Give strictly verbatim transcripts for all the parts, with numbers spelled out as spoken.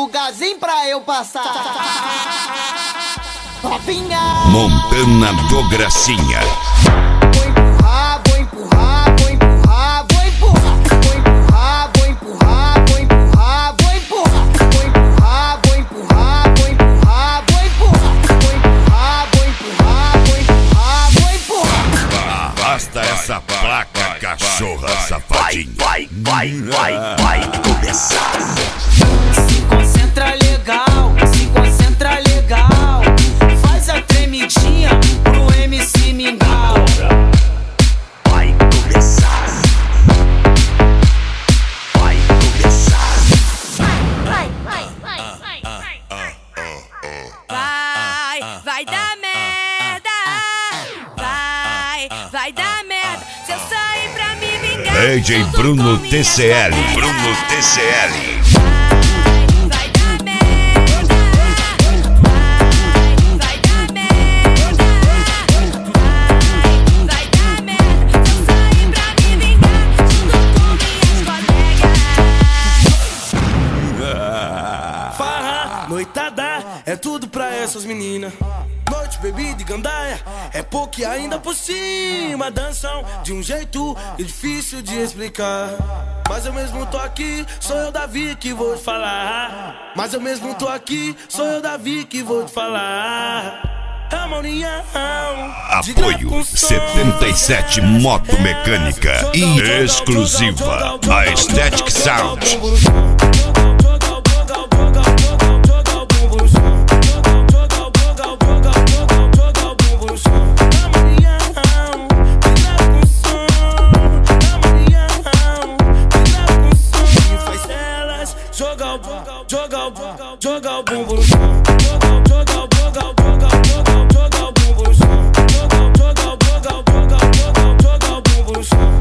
lugarzinho pra eu passar. Novinha. Montana do Gracinha. Vou empurrar, vou empurrar, vou empurrar, vou empurrar. Vou empurrar, vou empurrar, vou empurrar, vou empurrar. Vou empurrar, vou empurrar, vou empurrar, vou empurrar. Vou empurrar, vou empurrar, vou empurrar, vou empurrar. Arrasta essa placa, cachorra safadinha. Vai, vai, vai, vai começar. Se concentra legal, se concentra legal. Faz a tremidinha pro M C Mingau. Vai começar. Vai começar. Vai, vai, vai, vai, vai, vai. Vai, vai dar merda. Vai, vai dar merda. Se eu sair pra me vingar. D J Bruno T C L. Bruno T C L. Vai dar merda. Vai, vai dar merda. Vai, vai dar merda. Se eu sair pra me vingar junto com minhas colegas. Farra, noitada, é tudo pra essas meninas. Noite, bebida e gandaia, é pouco e ainda por cima. Dançam de um jeito difícil de explicar. Mas eu mesmo tô aqui, sou eu, Davi, que vou te falar. Mas eu mesmo tô aqui, sou eu, Davi, que vou te falar. É uma união. Apoio setenta e sete Moto Mecânica e exclusiva a Aesthetic Sound. Joga o, joga o, joga o bumbum no chão. Joga o, joga o, joga o, joga o, joga o, joga o bumbum no chão. Joga o, joga o, joga o, joga o, joga o, joga o bumbum no chão.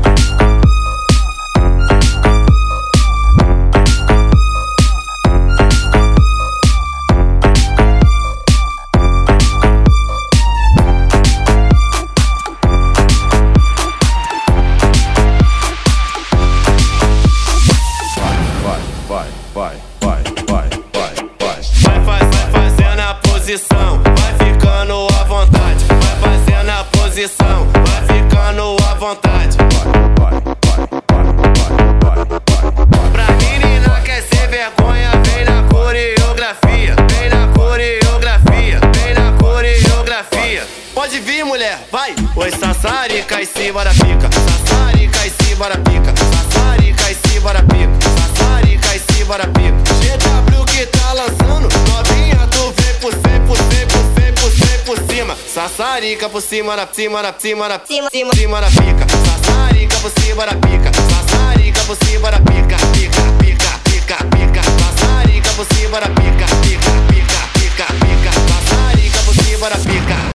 Vai, vai, vai, vai, vai, vai. Vai, faz, vai fazendo a posição, vai ficando à vontade. Vai fazendo a posição, vai ficando à vontade. Vai, vai, vai, vai, vai, vai. Pra menina quer ser vergonha, vem na coreografia. Vem na coreografia, vem na coreografia. Pode vir, mulher, vai. Oi, sassarica e cima da pica. Sassarica e cima da pica. Sassarica e cima da pica. Sassarica e cima da pica. G W que tá lançando, novinha, tu vem por cem, por cem, por cem, por cem por cima. Sassarica por cima da, cima da, cima da, cima, cima, cima da pica. Sassarica por cima da pica. Sassarica por cima da pica. Pica, pica, pica, pica. Sassarica por cima da pica. Pica, pica, pica, pica. Sassarica por cima da pica.